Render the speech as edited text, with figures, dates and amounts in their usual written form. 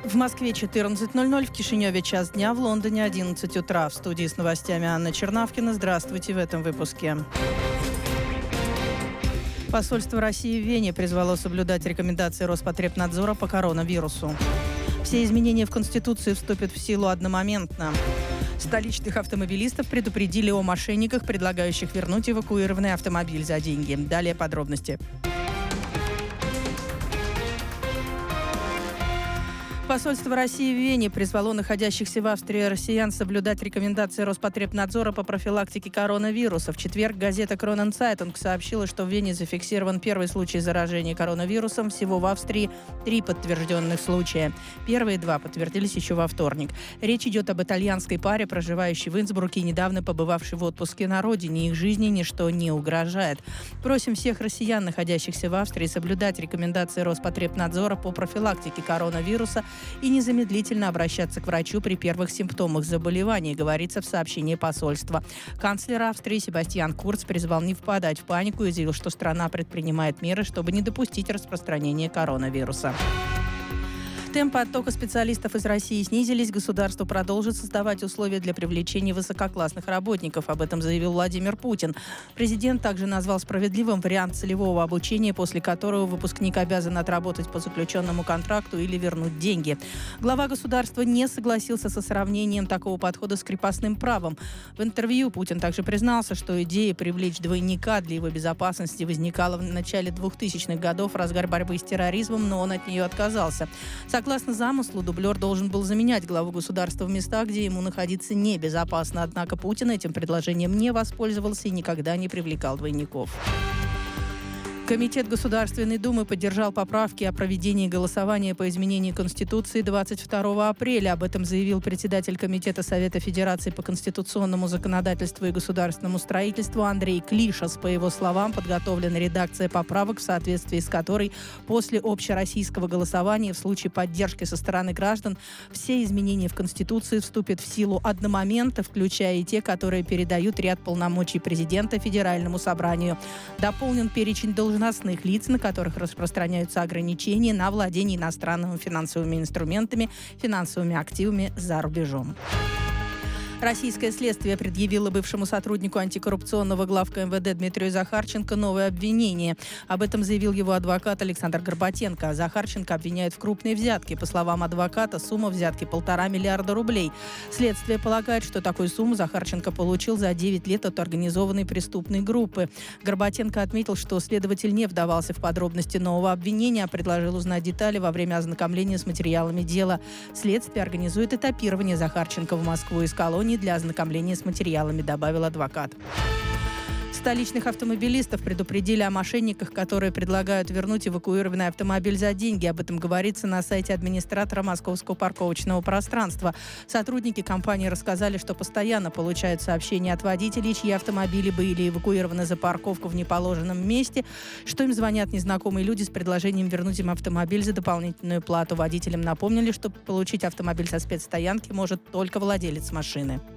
В Москве 14:00, в Кишиневе час дня, в Лондоне 11 утра. В студии с новостями Анна Чернавкина. Здравствуйте в этом выпуске. Посольство России в Вене призвало соблюдать рекомендации Роспотребнадзора по коронавирусу. Все изменения в Конституции вступят в силу одномоментно. Столичных автомобилистов предупредили о мошенниках, предлагающих вернуть эвакуированный автомобиль за деньги. Далее подробности. Посольство России в Вене призвало находящихся в Австрии россиян соблюдать рекомендации Роспотребнадзора по профилактике коронавируса. В четверг газета «Кронен Цайтунг» сообщила, что в Вене зафиксирован первый случай заражения коронавирусом. Всего в Австрии 3 подтвержденных случая. Первые 2 подтвердились еще во вторник. Речь идет об итальянской паре, проживающей в Инсбруке и недавно побывавшей в отпуске на родине. Их жизни ничто не угрожает. Просим всех россиян, находящихся в Австрии, соблюдать рекомендации Роспотребнадзора по профилактике коронавируса и незамедлительно обращаться к врачу при первых симптомах заболевания, говорится в сообщении посольства. Канцлер Австрии Себастьян Курц призвал не впадать в панику и заявил, что страна предпринимает меры, чтобы не допустить распространения коронавируса. Темпы оттока специалистов из России снизились. Государство продолжит создавать условия для привлечения высококлассных работников. Об этом заявил Владимир Путин. Президент также назвал справедливым вариант целевого обучения, после которого выпускник обязан отработать по заключенному контракту или вернуть деньги. Глава государства не согласился со сравнением такого подхода с крепостным правом. В интервью Путин также признался, что идея привлечь двойника для его безопасности возникала в начале 2000-х годов в разгар борьбы с терроризмом, но он от нее отказался. Согласно замыслу, дублер должен был заменять главу государства в местах, где ему находиться небезопасно. Однако Путин этим предложением не воспользовался и никогда не привлекал двойников. Комитет Государственной Думы поддержал поправки о проведении голосования по изменению Конституции 22 апреля. Об этом заявил председатель Комитета Совета Федерации по конституционному законодательству и государственному строительству Андрей Клишас. По его словам, подготовлена редакция поправок, в соответствии с которой после общероссийского голосования в случае поддержки со стороны граждан все изменения в Конституции вступят в силу одномоментно, включая и те, которые передают ряд полномочий президента Федеральному собранию. Дополнен перечень должностных лиц, на которых распространяются ограничения на владение иностранными финансовыми инструментами, финансовыми активами за рубежом. Российское следствие предъявило бывшему сотруднику антикоррупционного главка МВД Дмитрию Захарченко новое обвинение. Об этом заявил его адвокат Александр Горбатенко. Захарченко обвиняют в крупной взятке. По словам адвоката, сумма взятки 1,5 миллиарда рублей. Следствие полагает, что такую сумму Захарченко получил за 9 лет от организованной преступной группы. Горбатенко отметил, что следователь не вдавался в подробности нового обвинения, а предложил узнать детали во время ознакомления с материалами дела. Следствие организует этапирование Захарченко в Москву из колонии для ознакомления с материалами, добавил адвокат. Столичных автомобилистов предупредили о мошенниках, которые предлагают вернуть эвакуированный автомобиль за деньги. Об этом говорится на сайте администратора Московского парковочного пространства. Сотрудники компании рассказали, что постоянно получают сообщения от водителей, чьи автомобили были эвакуированы за парковку в неположенном месте, что им звонят незнакомые люди с предложением вернуть им автомобиль за дополнительную плату. Водителям напомнили, что получить автомобиль со спецстоянки может только владелец машины.